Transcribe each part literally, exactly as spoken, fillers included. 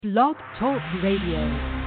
Blog Talk Radio.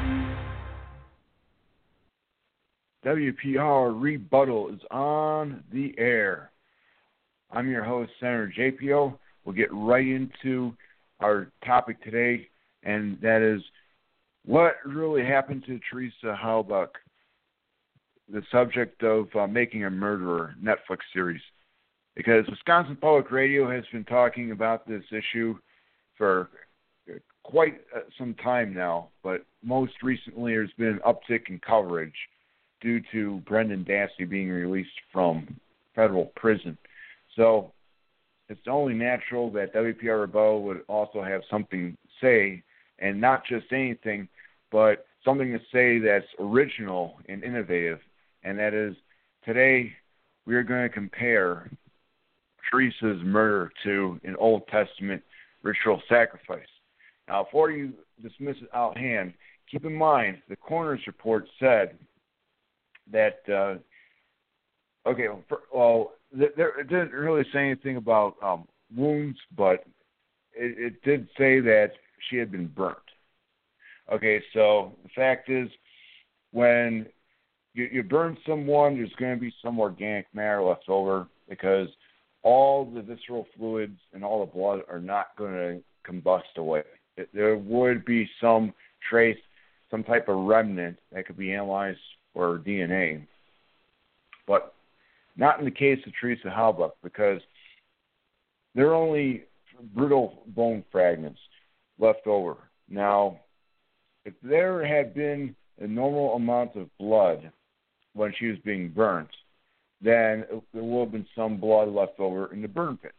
W P R Rebuttal is on the air. I'm your host, Senator J P O. We'll get right into our topic today, and that is what really happened to Teresa Halbach, the subject of uh, Making a Murderer Netflix series. Because Wisconsin Public Radio has been talking about this issue for quite uh, some time now, but most recently there's been an uptick in coverage due to Brendan Dassey being released from federal prison. So it's only natural that W P R Rebuttal would also have something to say, and not just anything, but something to say that's original and innovative, and that is today we are going to compare Teresa's murder to an Old Testament ritual sacrifice. Now, before you dismiss it out hand, keep in mind the coroner's report said that, uh, okay, well, there, it didn't really say anything about um, wounds, but it, it did say that she had been burnt. Okay, so the fact is, when you, you burn someone, there's going to be some organic matter left over because all the visceral fluids and all the blood are not going to combust away. There would be some trace, some type of remnant that could be analyzed for D N A, but not in the case of Teresa Halbach because there are only brittle bone fragments left over. Now, if there had been a normal amount of blood when she was being burnt, then there will have been some blood left over in the burn pits.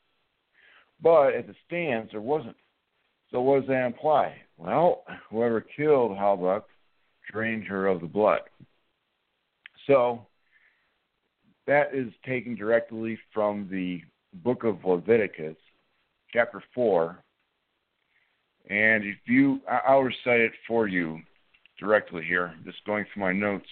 But as it stands, there wasn't. So what does that imply? Well, whoever killed Halbach drained her of the blood. So that is taken directly from the book of Leviticus, chapter four. And if you, I'll recite it for you directly here, just going through my notes.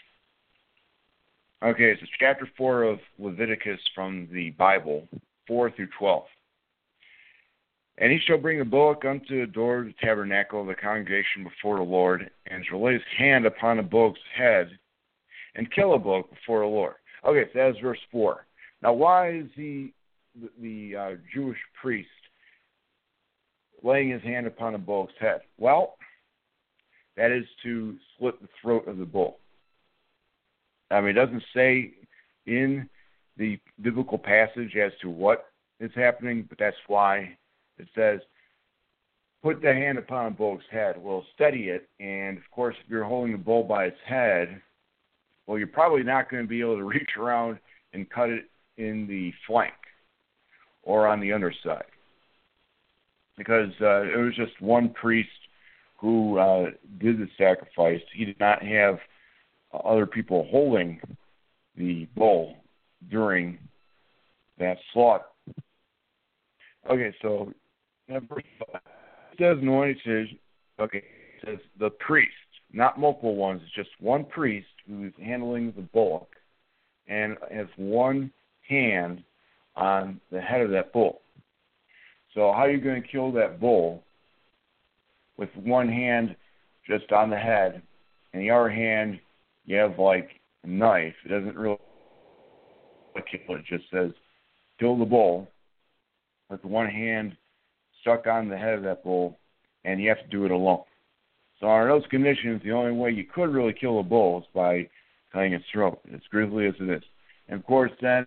Okay, so it's chapter four of Leviticus from the Bible, four through twelve. And he shall bring a bullock unto the door of the tabernacle of the congregation before the Lord, and shall lay his hand upon the bullock's head, and kill a bullock before the Lord. Okay, so that's verse four. Now, why is he, the, the uh, Jewish priest, laying his hand upon a bullock's head? Well, that is to slit the throat of the bull. I mean, it doesn't say in the biblical passage as to what is happening, but that's why it says, put the hand upon a bull's head. Well, steady it, and, of course, if you're holding the bull by its head, well, you're probably not going to be able to reach around and cut it in the flank or on the underside because uh, it was just one priest who uh, did the sacrifice. He did not have other people holding the bull during that slaughter. Okay, so it says anointed, okay, it says the priest, not multiple ones, it's just one priest who's handling the bullock and has one hand on the head of that bull. So how are you going to kill that bull with one hand just on the head and the other hand you have like a knife? It doesn't really kill it, just says kill the bull with one hand stuck on the head of that bull, and you have to do it alone. So under those conditions, the only way you could really kill a bull is by cutting its throat, as grisly as it is. And of course, then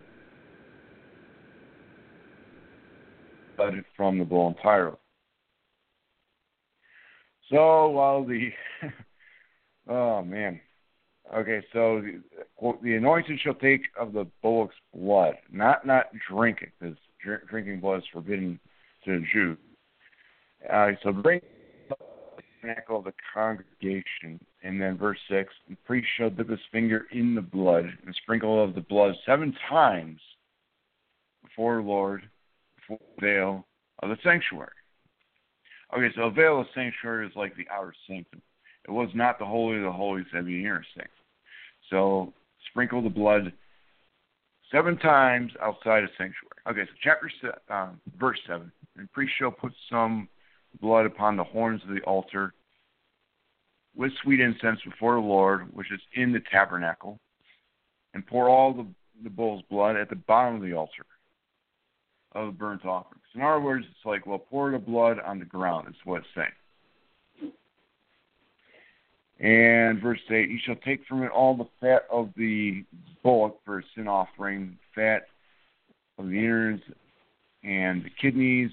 cut it from the bull entirely. So while the oh man, okay, so the, quote, the anointed shall take of the bullock's blood, not not drink it, because drink, drinking blood is forbidden to the Jew. Uh, so bring the tabernacle of the congregation, and then verse six, the priest shall dip his finger in the blood and sprinkle of the blood seven times before the Lord, before the veil of the sanctuary. Okay, so the veil of the sanctuary is like the outer sanctum. It was not the holy of the holies of the inner sanctum. So sprinkle the blood seven times outside the sanctuary. Okay, so chapter se- uh, verse seven. And the priest shall put some blood upon the horns of the altar with sweet incense before the Lord, which is in the tabernacle, and pour all the, the bull's blood at the bottom of the altar of the burnt offerings. In other words, it's like, well, pour the blood on the ground, is what it's saying. And verse eight, you shall take from it all the fat of the bullock for a sin offering, fat of the innards and the kidneys.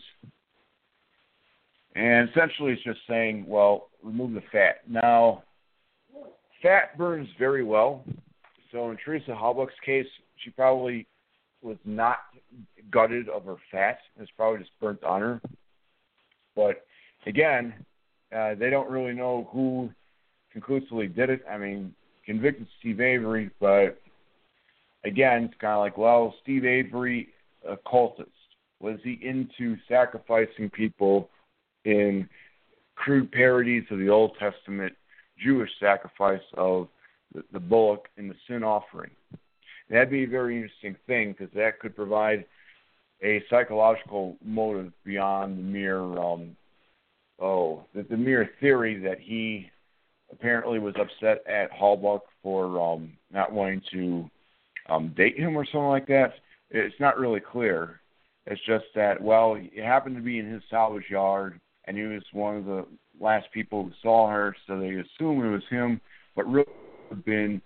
And essentially it's just saying, well, remove the fat. Now, fat burns very well. So in Teresa Halbach's case, she probably was not gutted of her fat. It's probably just burnt on her. But again, uh, they don't really know who conclusively did it. I mean, convicted Steve Avery, but again, it's kind of like, well, Steve Avery, a cultist. Was he into sacrificing people in crude parodies of the Old Testament Jewish sacrifice of the, the bullock in the sin offering? That'd be a very interesting thing, because that could provide a psychological motive beyond the mere, um, oh, the, the mere theory that he apparently was upset at Halbach for um, not wanting to um, date him or something like that. It's not really clear. It's just that, well, it happened to be in his salvage yard, and he was one of the last people who saw her, so they assume it was him, but really it would have been.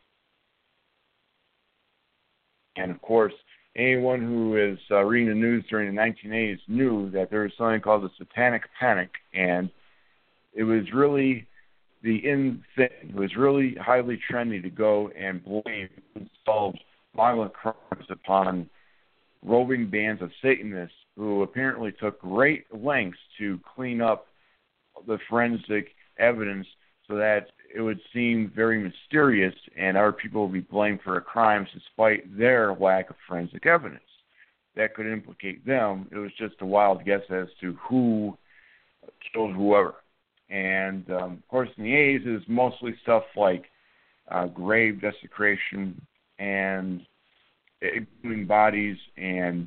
And, of course, anyone who is uh, reading the news during the nineteen eighties knew that there was something called the Satanic Panic, and it was really the in thing. It was really highly trendy to go and blame unsolved violent crimes upon roving bands of Satanists who apparently took great lengths to clean up the forensic evidence so that it would seem very mysterious and other people would be blamed for the crimes despite their lack of forensic evidence. That could implicate them. It was just a wild guess as to who killed whoever. And, um, of course, in the eighties, it was mostly stuff like uh, grave desecration and exhuming bodies and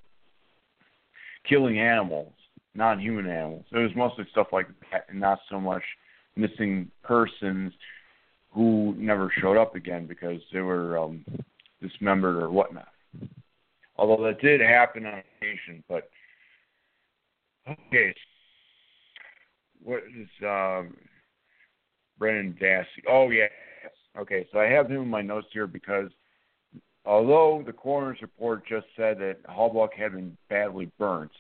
killing animals, non-human animals. It was mostly stuff like that and not so much missing persons who never showed up again because they were um, dismembered or whatnot. Although that did happen on occasion, but okay. What is um, Brendan Dassey? Oh, yes. Okay, so I have him in my notes here because although the coroner's report just said that Halbach had been badly burnt,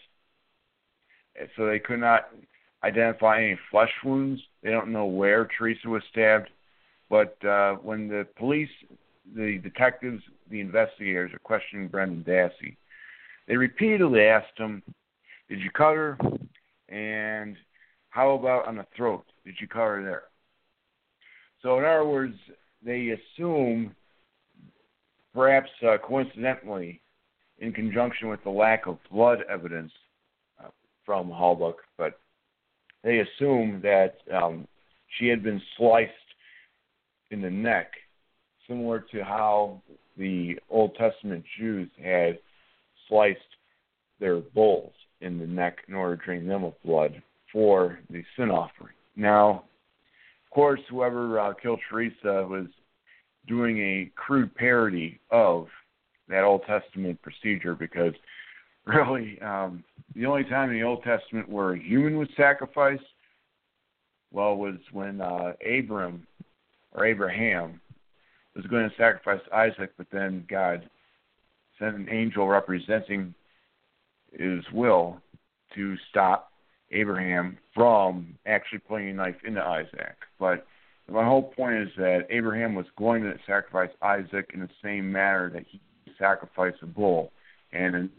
so they could not identify any flesh wounds. They don't know where Teresa was stabbed. But uh, when the police, the detectives, the investigators are questioning Brendan Dassey, they repeatedly asked him, did you cut her? And how about on the throat? Did you cut her there? So in other words, they assume, perhaps uh, coincidentally, in conjunction with the lack of blood evidence uh, from Halbach, but they assume that um, she had been sliced in the neck, similar to how the Old Testament Jews had sliced their bulls in the neck in order to drain them of blood for the sin offering. Now, of course, whoever uh, killed Teresa was doing a crude parody of that Old Testament procedure because really um, the only time in the Old Testament where a human was sacrificed, well, was when uh, Abram or Abraham was going to sacrifice Isaac, but then God sent an angel representing his will to stop Abraham from actually putting a knife into Isaac. But my whole point is that Abraham was going to sacrifice Isaac in the same manner that he sacrificed a bull. And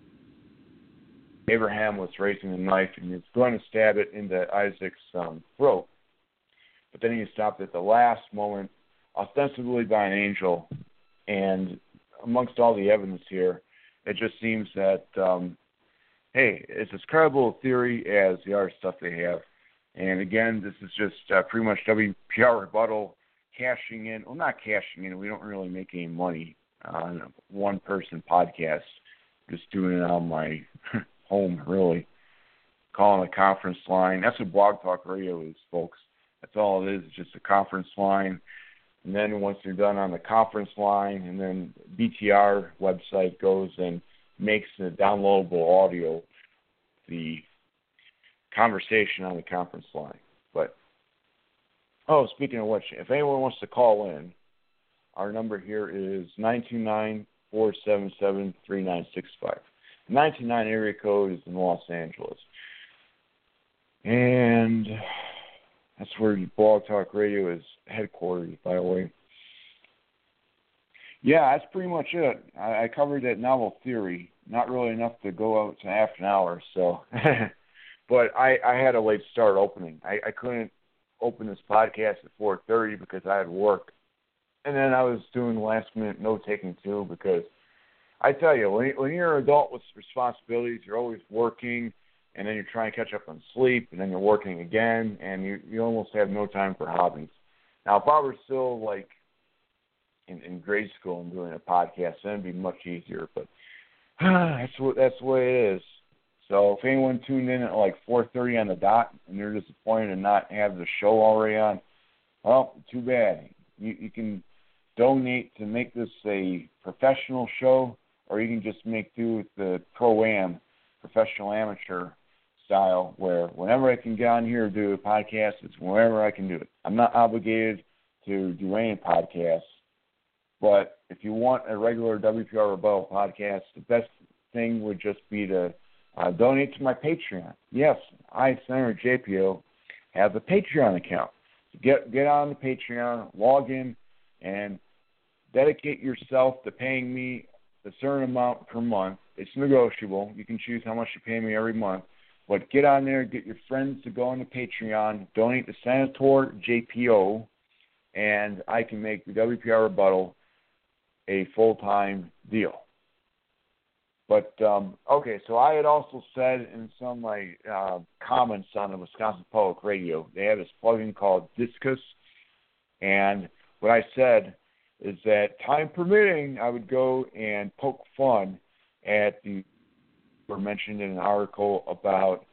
Abraham was raising the knife and he was going to stab it into Isaac's um, throat. But then he stopped at the last moment, ostensibly by an angel. And amongst all the evidence here, it just seems that, um, hey, it's as credible a theory as the other stuff they have. And again, this is just uh, pretty much W P R rebuttal, cashing in. Well, not cashing in. We don't really make any money on a one-person podcast. Just doing it on my home, really. calling a conference line. That's what Blog Talk Radio is, folks. That's all it is, it's just a conference line. And then once you're done on the conference line, and then B T R website goes and makes the downloadable audio, the conversation on the conference line. But, oh, speaking of which, if anyone wants to call in, our number here is nine two nine, four seven seven, three nine six five. The nine two nine area code is in Los Angeles. And that's where Blog Talk Radio is headquartered, by the way. Yeah, that's pretty much it. I, I covered that novel theory. Not really enough to go out to half an hour, so. But I, I had a late start opening. I, I couldn't open this podcast at four thirty because I had work. And then I was doing last-minute note-taking, too, because I tell you, when, when you're an adult with responsibilities, you're always working, and then you're trying to catch up on sleep, and then you're working again, and you, you almost have no time for hobbies. Now, if I were still, like, in, in grade school and doing a podcast, then it'd be much easier, but that's what that's the way it is. So if anyone tuned in at, like, four thirty on the dot, and they're disappointed to not have the show already on, well, too bad. You, you can donate to make this a professional show, or you can just make do with the pro-am, professional amateur style, where whenever I can get on here and do a podcast, it's whenever I can do it. I'm not obligated to do any podcasts, but if you want a regular W P R Rebuttal podcast, the best thing would just be to uh, donate to my Patreon. Yes, I, Senator J P O, have a Patreon account. So get, get on the Patreon, log in, and dedicate yourself to paying me a certain amount per month. It's negotiable. You can choose how much you pay me every month. But get on there, get your friends to go on the Patreon, donate to Senator J P O, and I can make the W P R Rebuttal a full-time deal. But, um, okay, so I had also said in some of my uh, comments on the Wisconsin Public Radio, they have this plugin called Discus, and what I said is that, time permitting, I would go and poke fun at the, were mentioned in an article about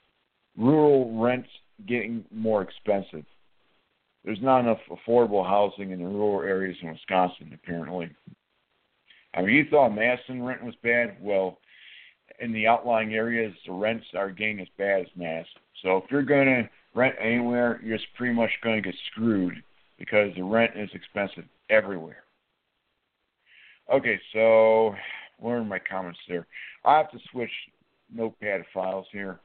rural rents getting more expensive. There's not enough affordable housing in the rural areas in Wisconsin, apparently. I mean, you thought Madison rent was bad. Well, in the outlying areas, the rents are getting as bad as Madison. So if you're going to rent anywhere, you're just pretty much going to get screwed because the rent is expensive everywhere. Okay, so where are my comments there? I have to switch notepad files here.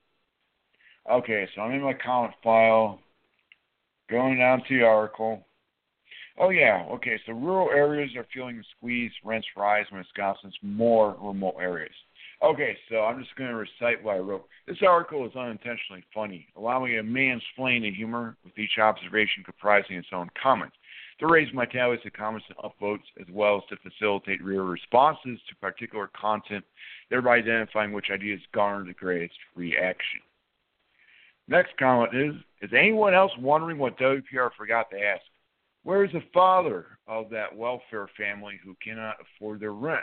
Okay, so I'm in my comment file, going down to the article. Oh, yeah, okay, so rural areas are feeling the squeeze, rents rise in Wisconsin's more remote areas. Okay, so I'm just going to recite what I wrote. This article is unintentionally funny, allowing a mansplain the humor with each observation comprising its own comment. To raise my tallies of comments and upvotes, as well as to facilitate real responses to particular content, thereby identifying which ideas garner the greatest reaction. Next comment is, is anyone else wondering what W P R forgot to ask? Where is the father of that welfare family who cannot afford their rent?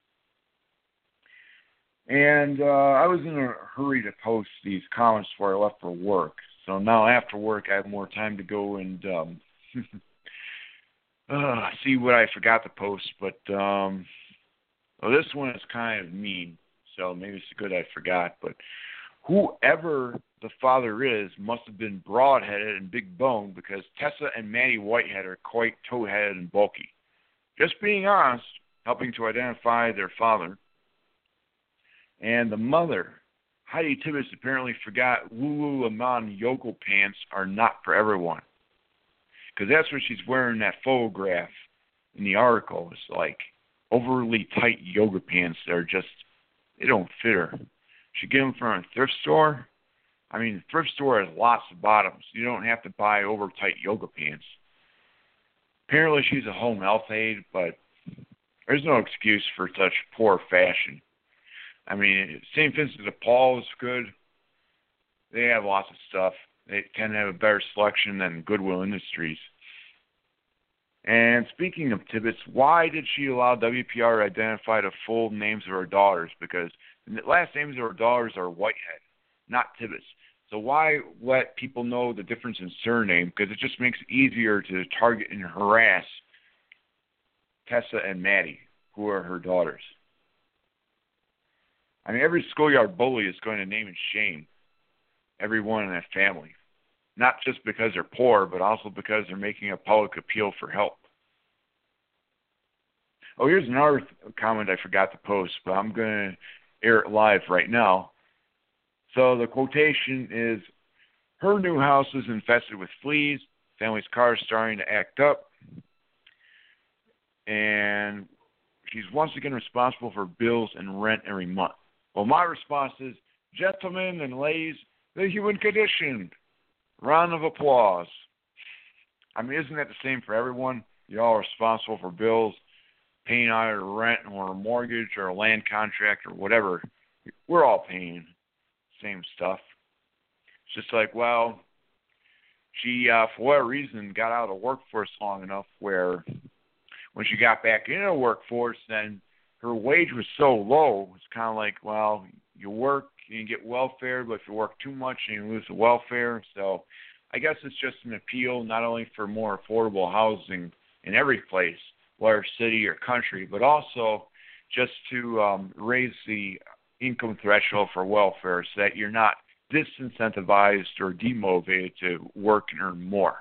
And uh, I was in a hurry to post these comments before I left for work. So now after work, I have more time to go and um, uh, see what I forgot to post. But um, well, this one is kind of mean, so maybe it's good I forgot. But whoever the father is must have been broad-headed and big-boned because Tessa and Maddie Whitehead are quite tow-headed and bulky. Just being honest, helping to identify their father. And the mother, Heidi Tibbetts, apparently forgot Lululemon yoga pants are not for everyone. Because that's what she's wearing in that photograph in the article. It's like overly tight yoga pants that are just, they don't fit her. She get them from a thrift store. I mean, the thrift store has lots of bottoms. You don't have to buy over-tight yoga pants. Apparently she's a home health aide, but there's no excuse for such poor fashion. I mean, Saint Vincent de Paul is good. They have lots of stuff. They tend to have a better selection than Goodwill Industries. And speaking of Tibbetts, why did she allow W P R to identify the full names of her daughters? Because the last names of her daughters are Whitehead. not Tibbetts. So why let people know the difference in surname? Because it just makes it easier to target and harass Tessa and Maddie, who are her daughters. I mean, every schoolyard bully is going to name and shame everyone in that family. Not just because they're poor, but also because they're making a public appeal for help. Oh, here's another comment I forgot to post, but I'm going to air it live right now. So the quotation is, her new house is infested with fleas, family's car is starting to act up, and she's once again responsible for bills and rent every month. Well, my response is, gentlemen and ladies, the human condition. Round of applause. I mean, isn't that the same for everyone? You're all responsible for bills, paying either rent or a mortgage or a land contract or whatever. We're all paying the same stuff. It's just like, well, she, uh, for whatever reason, got out of the workforce long enough where when she got back into the workforce, then her wage was so low, it's kind of like, well, you work, you get welfare, but if you work too much, you lose the welfare. So I guess it's just an appeal not only for more affordable housing in every place, whether city or country, but also just to um, raise the income threshold for welfare so that you're not disincentivized or demotivated to work and earn more.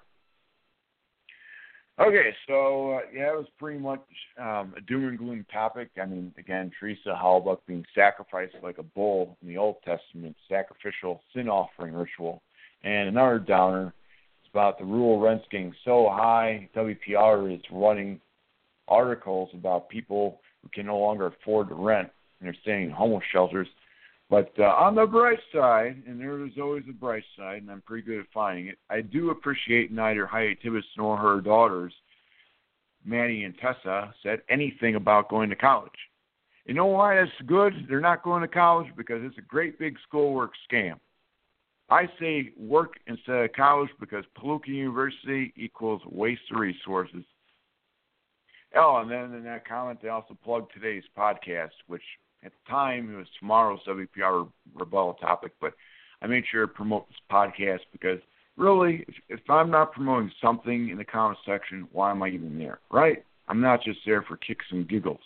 Okay, so uh, yeah, it was pretty much um, a doom and gloom topic. I mean, again, Teresa Halbach being sacrificed like a bull in the Old Testament, sacrificial sin offering ritual. And another downer is about the rural rents getting so high, W P R is running articles about people who can no longer afford to rent, and they're staying in homeless shelters. But uh, on the bright side, and there is always a bright side, and I'm pretty good at finding it, I do appreciate neither Heidi Tibbetts nor her daughters, Maddie and Tessa, said anything about going to college. You know why that's good? They're not going to college because it's a great big schoolwork scam. I say work instead of college because Paluca University equals waste of resources. Oh, and then in that comment, they also plugged today's podcast, which at the time it was tomorrow's W P R rebuttal topic, but I made sure to promote this podcast because really, if, if I'm not promoting something in the comment section, why am I even there, right? I'm not just there for kicks and giggles.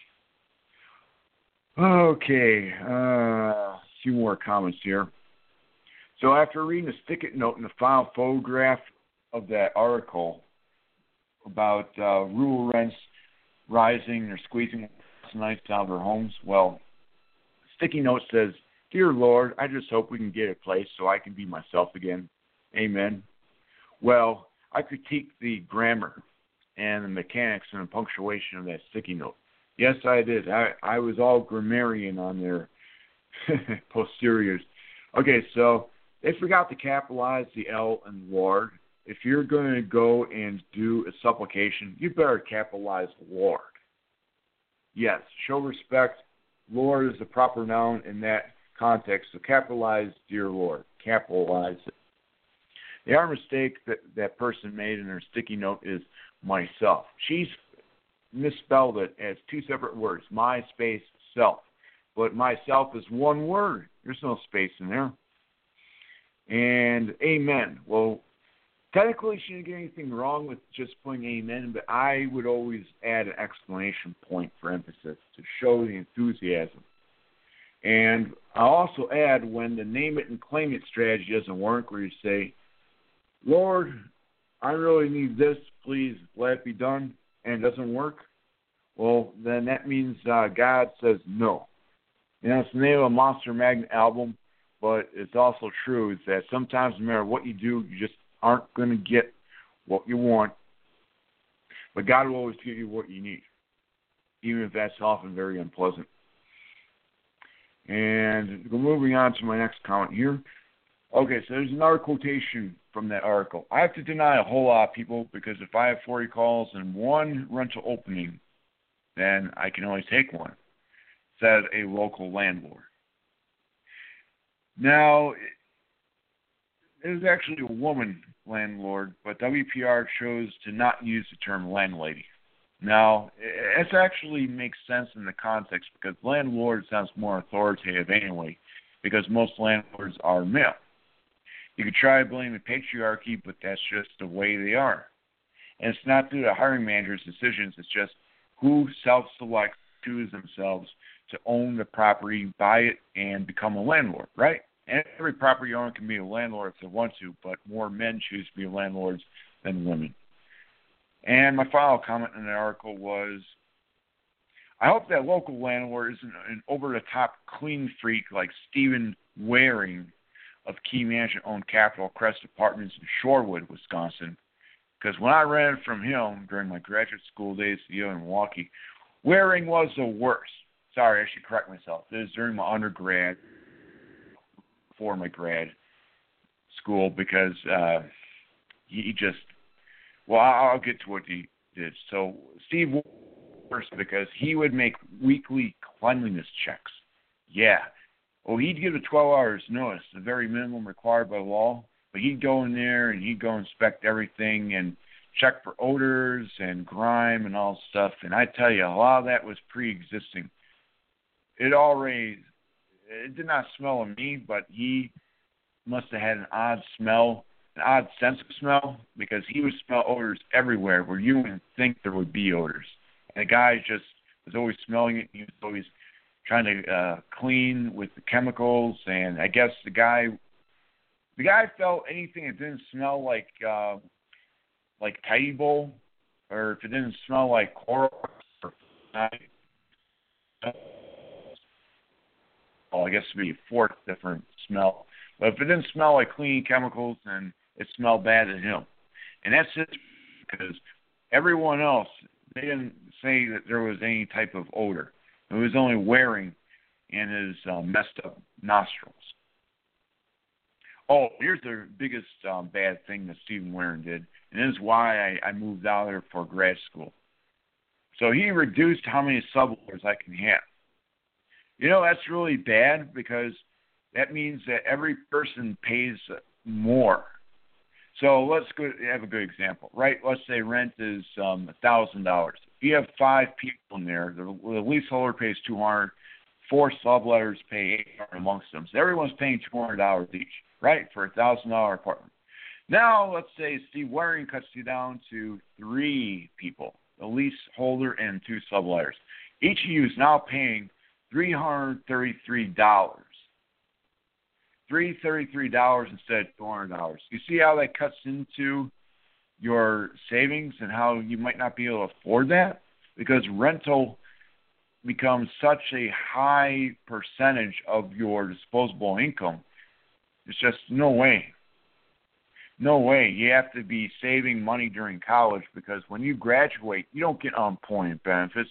Okay, uh, a few more comments here. So after reading the stick-it note and the final photograph of that article about uh, rural rents rising or squeezing nights out of their homes, well, sticky note says, "Dear Lord, I just hope we can get a place so I can be myself again. Amen." Well, I critique the grammar and the mechanics and the punctuation of that sticky note. Yes, I did. I, I was all grammarian on their posteriors. Okay, so they forgot to capitalize the L in Lord. If you're going to go and do a supplication, you better capitalize Lord. Yes, show respect. Lord is the proper noun in that context, so capitalize dear Lord. Capitalize it. The other mistake that that person made in her sticky note is myself. She's misspelled it as two separate words, my space self. But myself is one word. There's no space in there. And amen. Well, technically, she didn't get anything wrong with just putting amen, but I would always add an exclamation point for emphasis to show the enthusiasm. And I'll also add when the name it and claim it strategy doesn't work, where you say, Lord, I really need this, please let it be done, and it doesn't work, well, then that means uh, God says no. You know, it's the name of a Monster Magnet album, but it's also true is that sometimes no matter what you do, you just aren't going to get what you want, but God will always give you what you need, even if that's often very unpleasant. And moving on to my next comment here. Okay, so there's another quotation from that article. I have to deny a whole lot of people because if I have forty calls and one rental opening, then I can only take one, said a local landlord. Now, it was actually a woman landlord, but W P R chose to not use the term landlady. Now, it actually makes sense in the context because landlord sounds more authoritative anyway. because most landlords are male. You could try to blame the patriarchy, but that's just the way they are. And it's not through the hiring manager's decisions. It's just who self-selects, choose themselves to own the property, buy it, and become a landlord, right? And every property owner can be a landlord if they want to, but more men choose to be landlords than women. And my final comment in the article was, I hope that local landlord isn't an over-the-top clean freak like Stephen Waring of Key Management-owned Capital Crest Apartments in Shorewood, Wisconsin. Because when I rented from him during my graduate school days here in Milwaukee, Waring was the worst. Sorry, I should correct myself. It was during my undergrad, before my grad school, because uh, he just, well, I'll get to what he did. So Steve was worse because he would make weekly cleanliness checks. Yeah. Well, he'd give a twelve hours notice, the very minimum required by law, but he'd go in there and he'd go inspect everything and check for odors and grime and all stuff. And I tell you, a lot of that was pre-existing. It already, it did not smell of me, but he must have had an odd smell, an odd sense of smell, because he would smell odors everywhere where you wouldn't think there would be odors. And the guy just was always smelling it. He was always trying to uh, clean with the chemicals. And I guess the guy, the guy felt anything that didn't smell like uh, like Tidy Bowl, or if it didn't smell like Clorox or well, I guess it would be a fourth different smell. But if it didn't smell like cleaning chemicals, then it smelled bad to him. And that's just because everyone else, they didn't say that there was any type of odor. It was only Waring and his uh, messed up nostrils. Oh, here's the biggest um, bad thing that Stephen Waring did, and this is why I, I moved out there for grad school. So he reduced how many subletters I can have. You know, that's really bad because that means that every person pays more. So let's go have a good example, right? Let's say rent is um, one thousand dollars. If you have five people in there, the, the leaseholder pays two hundred dollars, four subletters pay eight hundred dollars amongst them. So everyone's paying two hundred dollars each, right, for a one thousand dollars apartment. Now, let's say Steve Waring cuts you down to three people, the leaseholder and two subletters. Each of you is now paying three hundred thirty-three dollars. three hundred thirty-three dollars instead of two hundred dollars. You see how that cuts into your savings and how you might not be able to afford that? Because rental becomes such a high percentage of your disposable income. It's just no way. No way. You have to be saving money during college because when you graduate, you don't get unemployment benefits.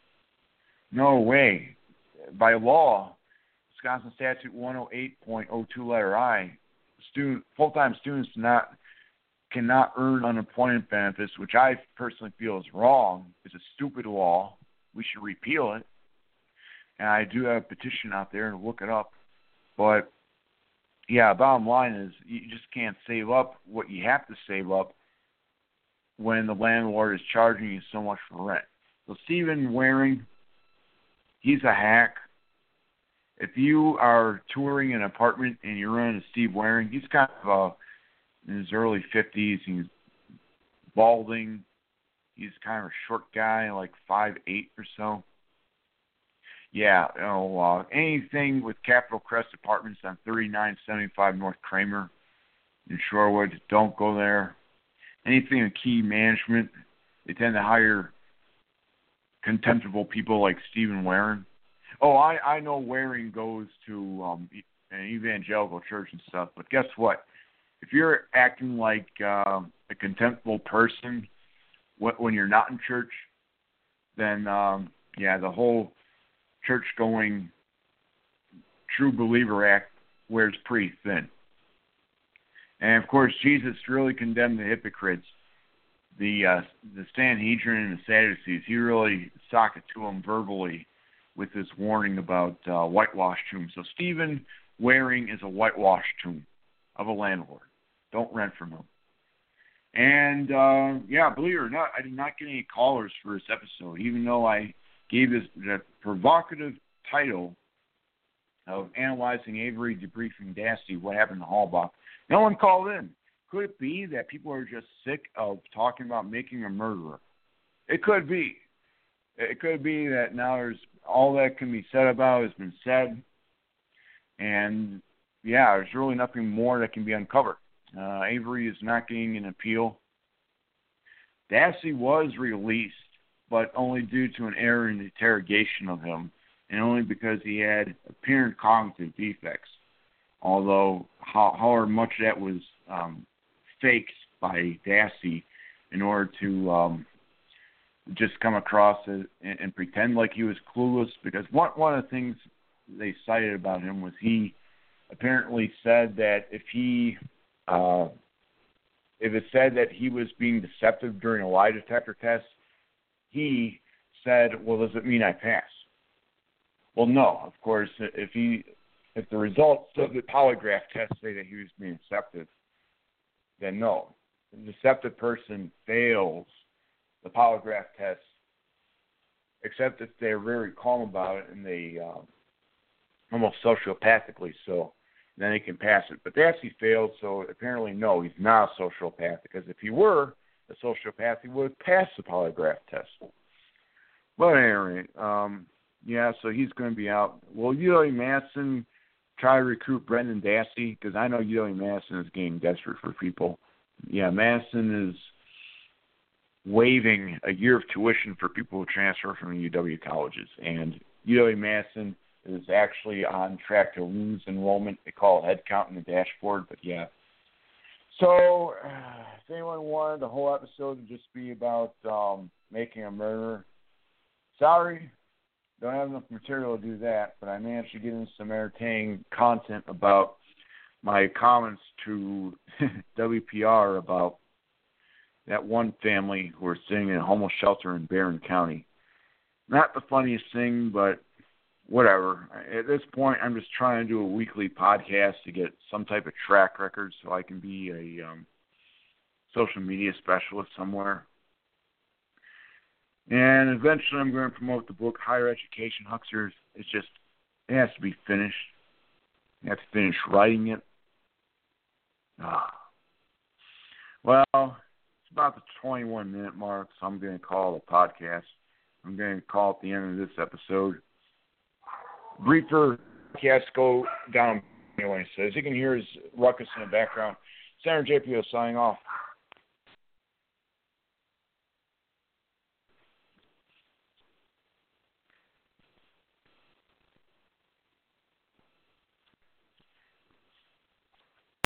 No way. By law, Wisconsin Statute one oh eight point oh two letter I, student, full-time students do not cannot earn unemployment benefits, which I personally feel is wrong. It's a stupid law. We should repeal it. And I do have a petition out there to look it up. But, yeah, bottom line is you just can't save up what you have to save up when the landlord is charging you so much for rent. So Stephen Waring, he's a hack. If you are touring an apartment and you're running a Steve Waring, he's kind of uh, in his early fifties. He's balding. He's kind of a short guy, like five eight or so. Yeah, you know, uh, anything with Capital Crest Apartments on thirty-nine seventy-five North Kramer in Shorewood, don't go there. Anything in Key Management, they tend to hire contemptible people like Stephen Waring. Oh, I, I know Waring goes to um, an evangelical church and stuff, but guess what? If you're acting like uh, a contemptible person when you're not in church, then, um, yeah, the whole church-going true believer act wears pretty thin. And, of course, Jesus really condemned the hypocrites, the uh, the Sanhedrin and the Sadducees. He really socked to them verbally with his warning about uh, whitewashed tombs. So Stephen Waring is a whitewashed tomb of a landlord. Don't rent from him. And, uh, yeah, believe it or not, I did not get any callers for this episode, even though I gave this the provocative title, of analyzing Avery debriefing Dassey what happened to Halbach. No one called in. Could it be that people are just sick of talking about making a murderer? It could be. It could be that now there's all that can be said about has been said, and yeah, there's really nothing more that can be uncovered. Uh, Avery is not getting an appeal. Dassey was released, but only due to an error in the interrogation of him, and only because he had apparent cognitive defects. Although, how, however much that was um, faked by Dassey in order to um, just come across it and, and pretend like he was clueless, because one, one of the things they cited about him was he apparently said that if he, uh, if it said that he was being deceptive during a lie detector test, he said, well, does it mean I pass? Well, no, of course, if he, if the results of the polygraph test say that he was being deceptive, then no. The deceptive person fails the polygraph test, except if they're very calm about it and they uh, almost sociopathically so, then they can pass it. But Dassey failed, so apparently no, he's not a sociopath, because if he were a sociopath, he would have passed the polygraph test. But anyway, um, yeah, so he's going to be out. Will U W Madison try to recruit Brendan Dassey? Because I know U W Madison is getting desperate for people. Yeah, Madison is waiving a year of tuition for people who transfer from U W colleges. And U W Madison is actually on track to lose enrollment. They call it head count in the dashboard, but yeah. So uh, if anyone wanted the whole episode to just be about um, making a murderer, sorry, don't have enough material to do that, but I managed to get in some entertaining content about my comments to W P R about that one family who are sitting in a homeless shelter in Barron County. Not the funniest thing, but whatever. At this point, I'm just trying to do a weekly podcast to get some type of track record so I can be a um, social media specialist somewhere. And eventually I'm going to promote the book, Higher Education Hucksters. It's just, it has to be finished. I have to finish writing it. Ah. Well, it's about the twenty-one minute mark, so I'm going to call it a podcast. I'm going to call it the end of this episode. Briefer podcast go down anyway. So as you can hear his ruckus in the background, Senator J P O signing off.